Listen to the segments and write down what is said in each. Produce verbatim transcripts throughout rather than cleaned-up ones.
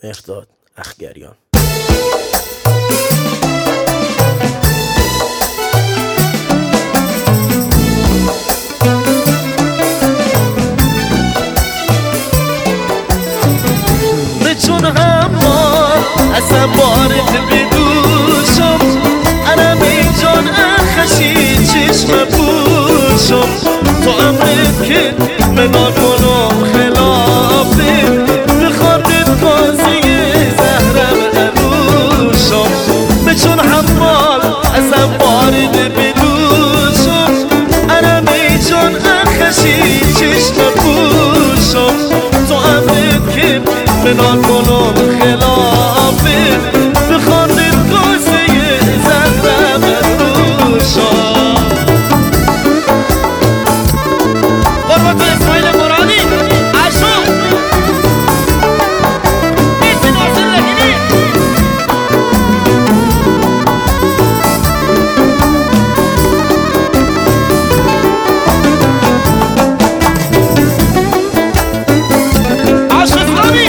مهرداد اخگریان. چون همار اصلا وارد بدوشم عربی جان اخشی چشم پوشم تو امرت که منان کنم خلافه بخاردت قاضی زهرم انوشم به چون همار اصلا وارد بدوشم عربی جان اخشی چشم پوشم تو امرت که منان کنم خلافه بخاطر قصه زهرم روشا قربت اسماعیل مرادی عشق نیستی ناصر لگینی عشق اسلامی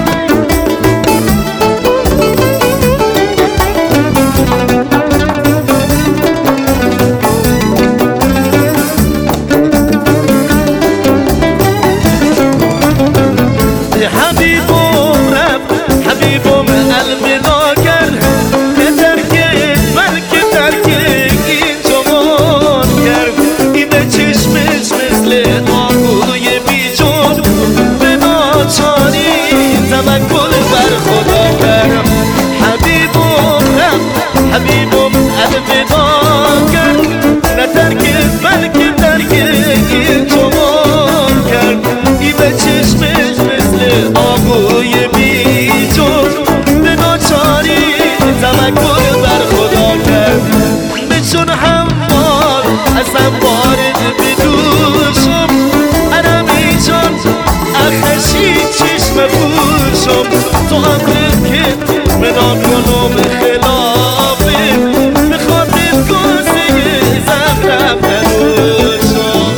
حبیبم رفت حبیبم الوداع کرد که ترکت بلکه ترکت این جوان کرد این چشمش مثل آهوی بیجون به ناچاری توکل بر خدا کرد حبیبم رفت حبیبم الوداع کرد نه ترکت بلکه ترکت این جوان کرد این چشمش آقوی بیجون به ناچاری توکل بر خدا کرد به چون هموار ازم وارد بدوشم عربی جان اخشی چشم پوشم تو امرت که منان کنم خلافه به خاطر قصه زهرم ننوشم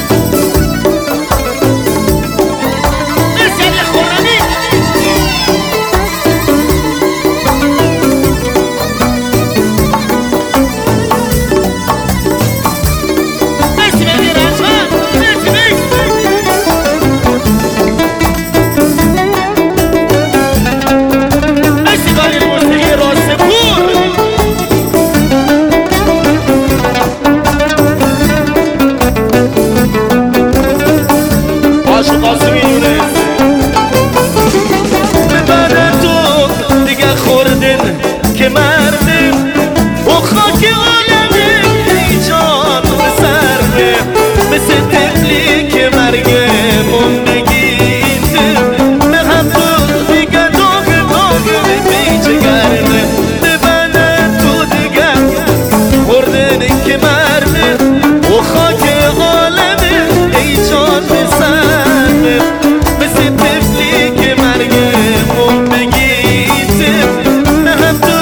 که مرده و خاک عالمه ای جان به سرده مثل طفلی که مرگمون بگیده به هم تو دیگه داغ داغ بیچه گرده به بنه تو دیگه خوردن که مرده و خاک عالمه ای جان به سرده مثل طفلی که مرگمون بگیده به هم تو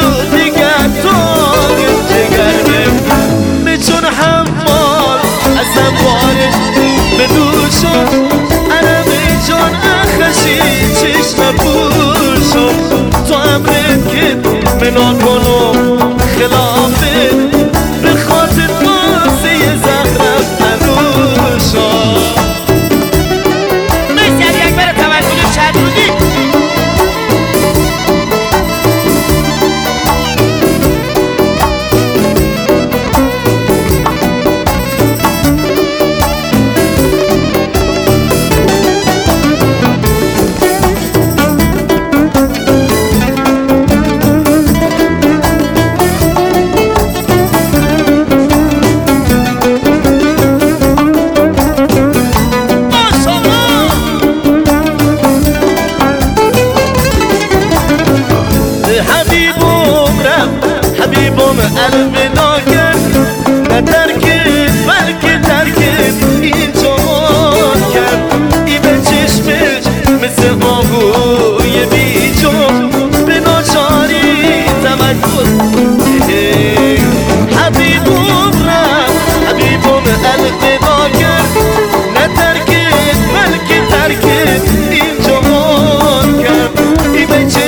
بدوشم عربی جان اخشی چشم پوشم تو امرت که منان کنم خلافه به خاطر قصه زهرم ننوشم مرسی علی اکبر توکلی چندرودی حبیبم الوداع کرد نه ترکت بلکه ترکت این جوان کرد ای به چشمش مثل آهوی بیجون به ناچاری توکل حبیبم رفت حبیبم الوداع کرد نه ترکت بلکه ترکت این جوان کرد ای به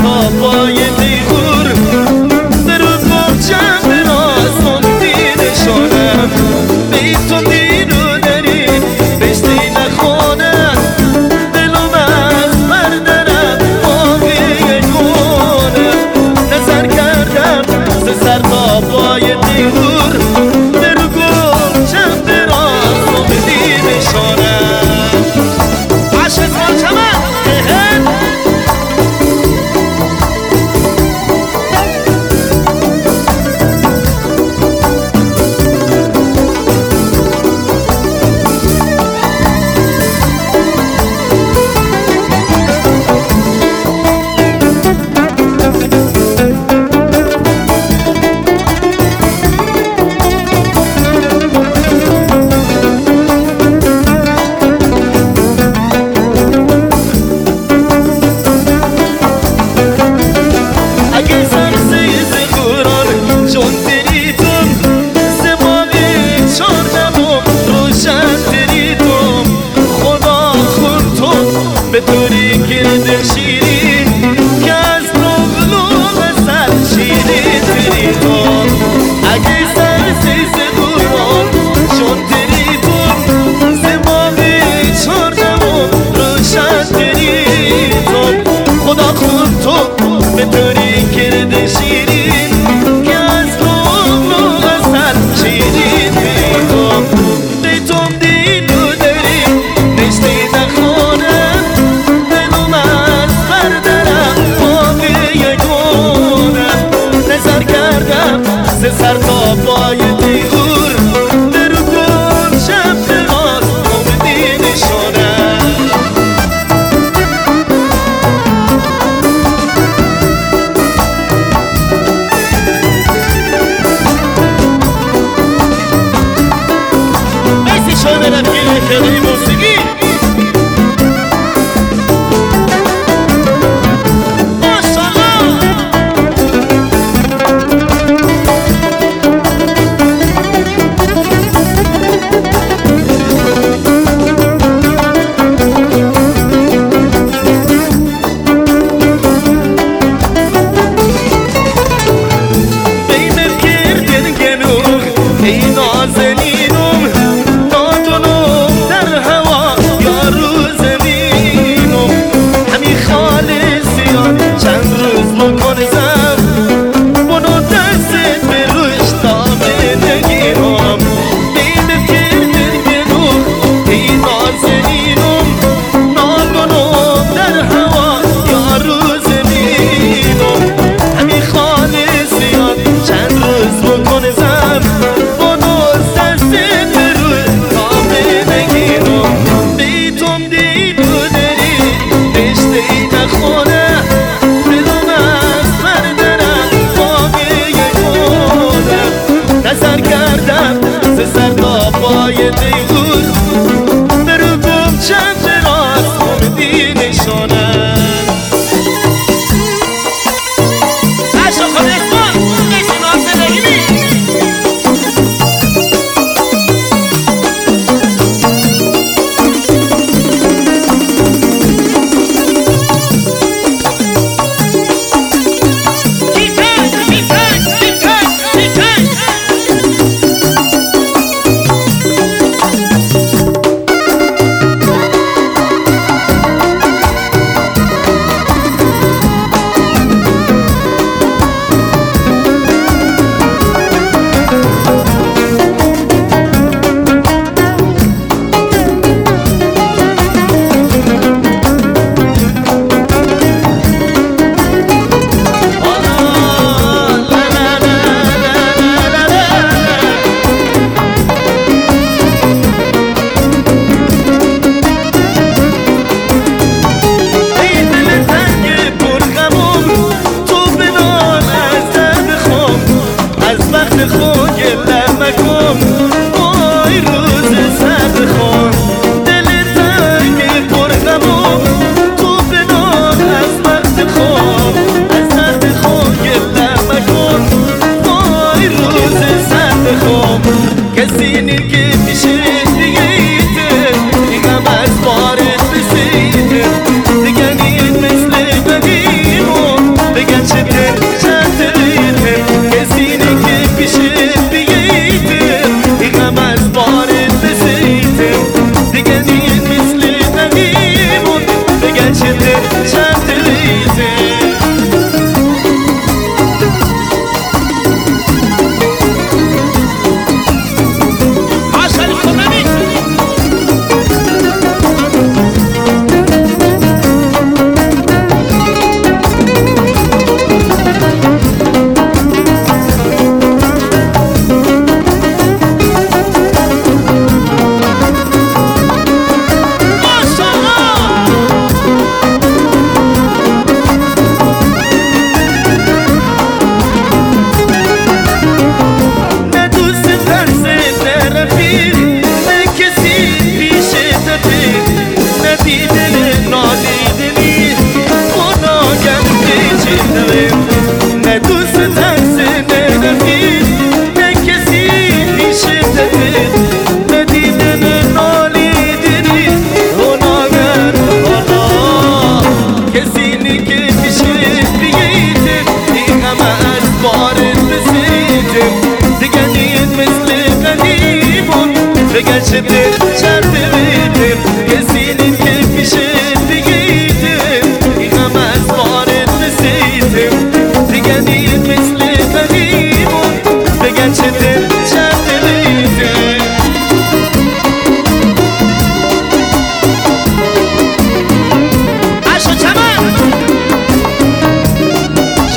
تا پای دیور در گم چند راستون دینشانم بی تو دینو داری بشتی نخونم دلم از مردنم باقی کنم نظر کردم ز سر تا پای دیور در گم چند راستون دینشانم عشق اسمال چمن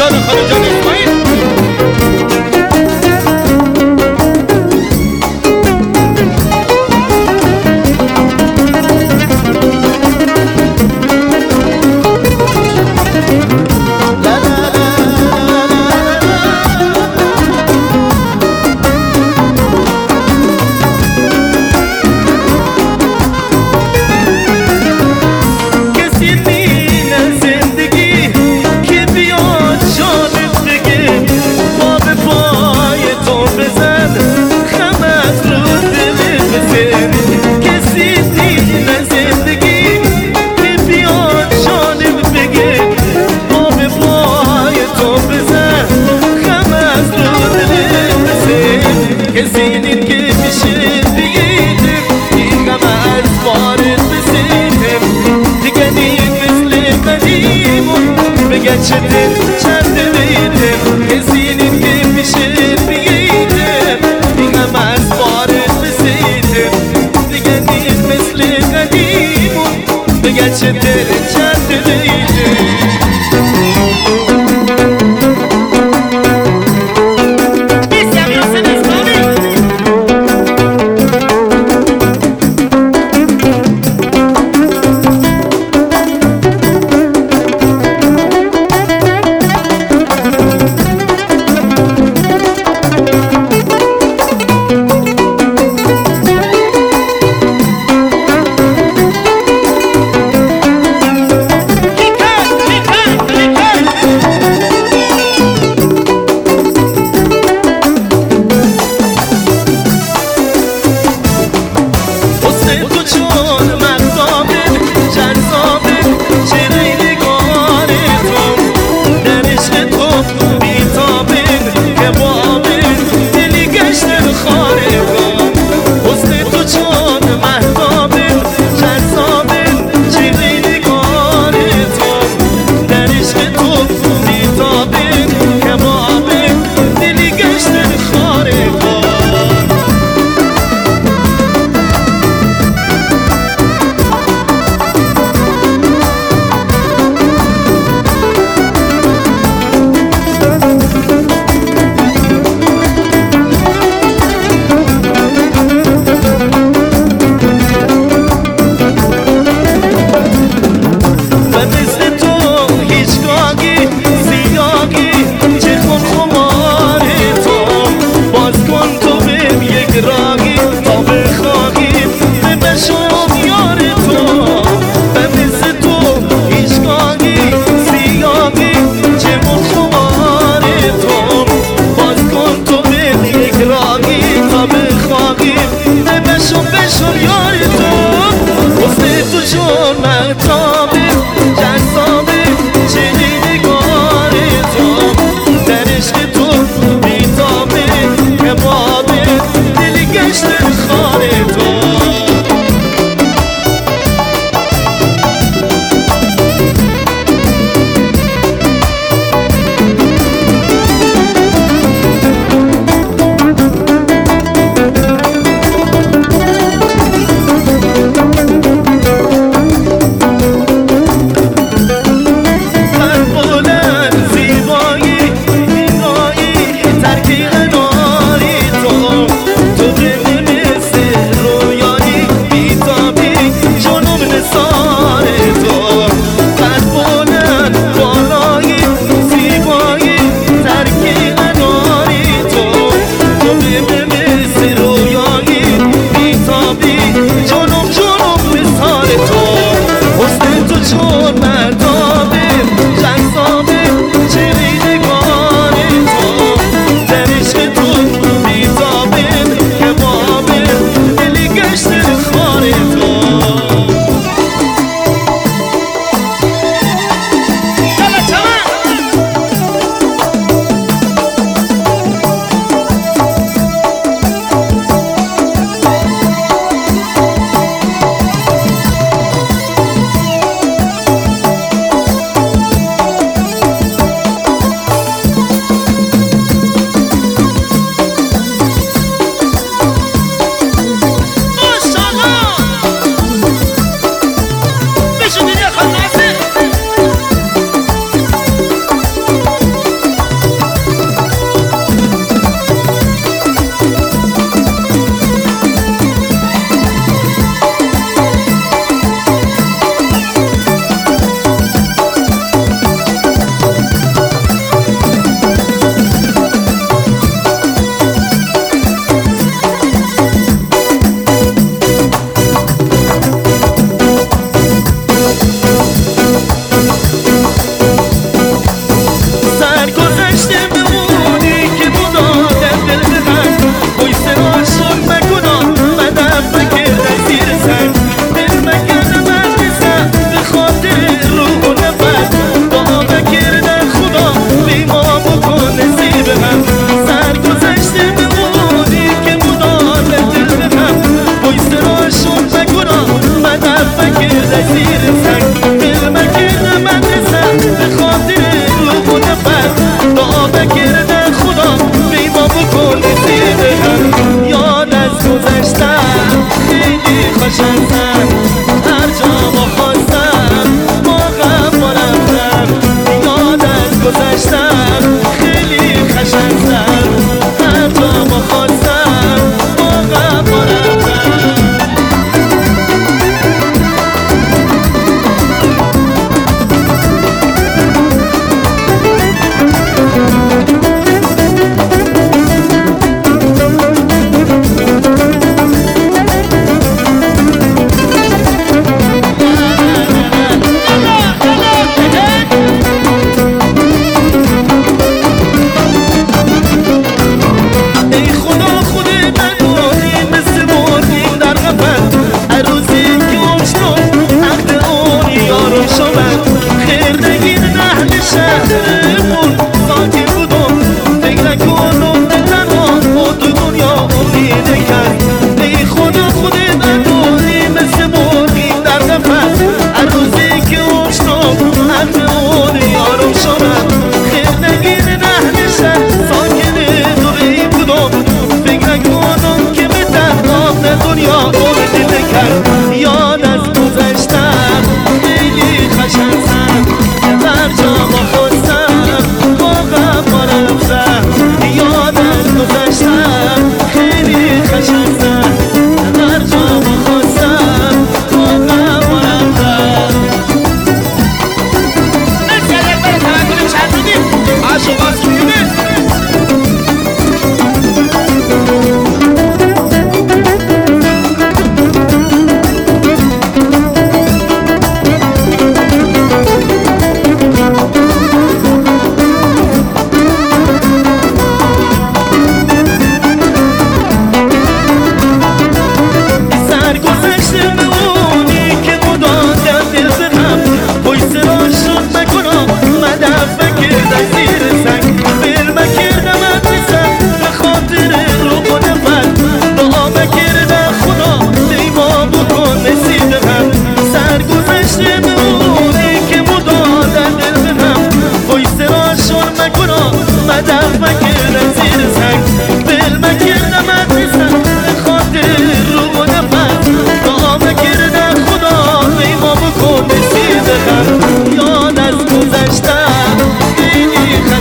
جان خاله جان اسماعیل geçtim çendiliydim Gezinin bir pişir biyeydim Dinlemez barın meseydim Digenin misli kadimun Geçtim çendiliydim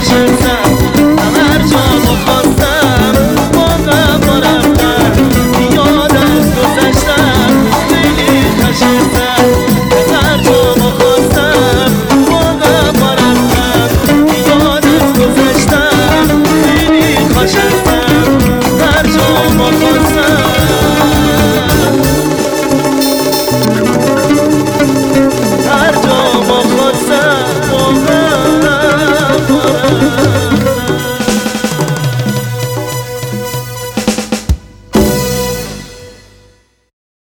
شد